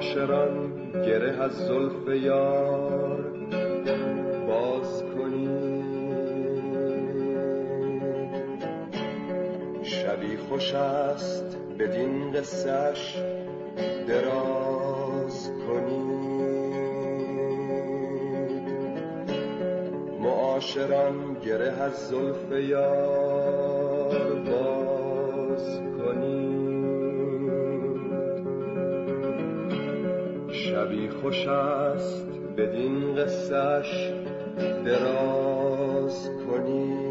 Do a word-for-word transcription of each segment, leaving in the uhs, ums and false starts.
معاشران گره از زلف یار باز کنید. شبی خوش است بدین قصه‌اش دراز کنید. معاشران گره از زلف یار باز کنید. شبی خوش است بدین قصه‌اش دراز کنید.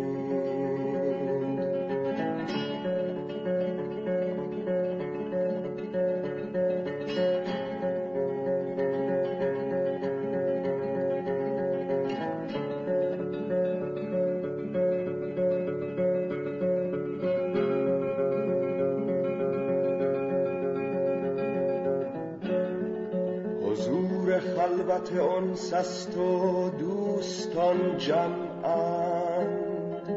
خلوت انس است و دوستان جمعند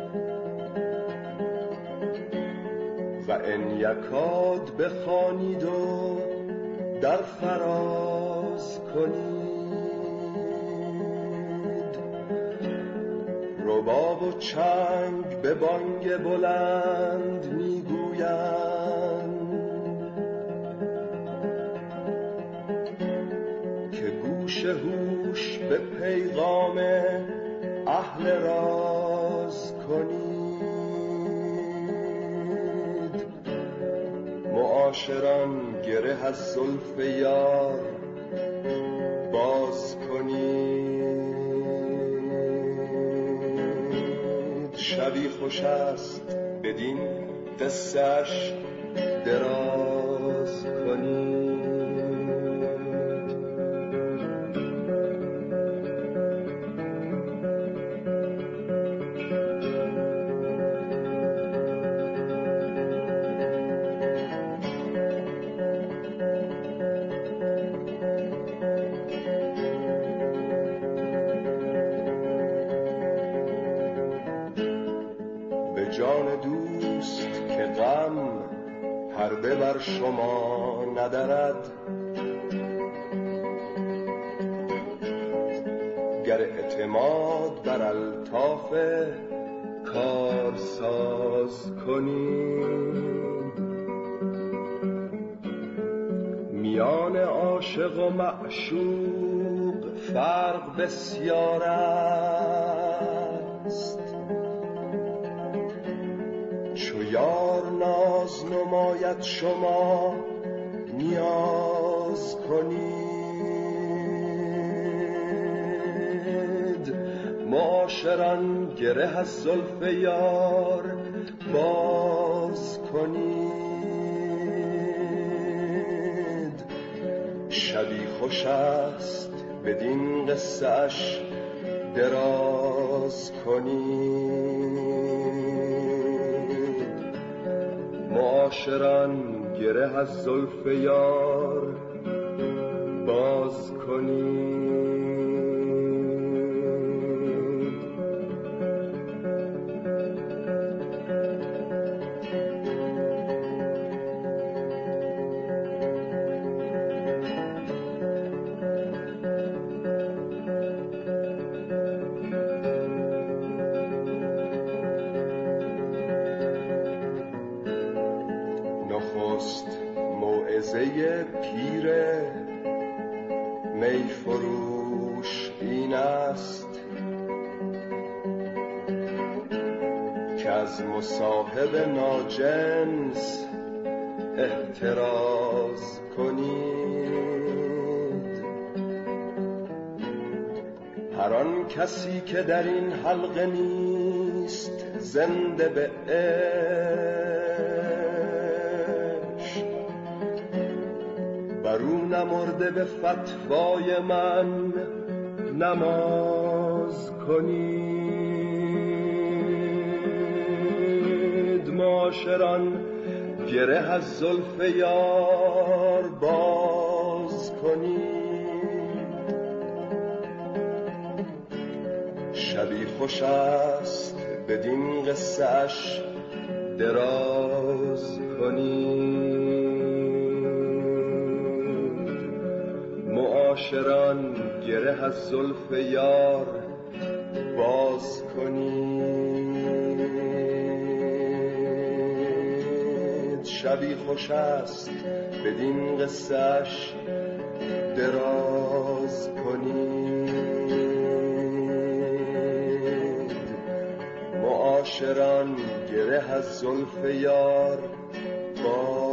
و ان یکاد بخوانید و در فراز کنید. رباب و چنگ به بانگ بلند میگویند هوش به پیغام اهل راز کنید. معاشران گره از زلف یار باز کنید. شبی خوش است بدین قصه‌اش دراز کنید. جان دوست که غم پرده بر شما ندارد، گر اعتماد بر الطاف کارساز کنید. میان عاشق و معشوق فرق بسیار است. چو یار ناز نماید شما نیاز کنید. معاشران گره از زلف یار باز کنید. شبی خوش است بدین قصه‌اش دراز کنید. معاشران گره از زلف یار باز کنید. موعظه پیر می فروش این است که از مصاحب ناجنس احتراز کنید. هر آن کسی که در این حلقه نیست زنده به برو نمرده به فتوای من نماز کنید. معاشران گره از زلف یار باز کنید. شبی خوش است بدین قصه‌اش دراز کنید. معاشران گره از زلف یار باز کنید. شبی خوش است بدین قصه‌اش دراز کنید. معاشران گره از زلف یار باز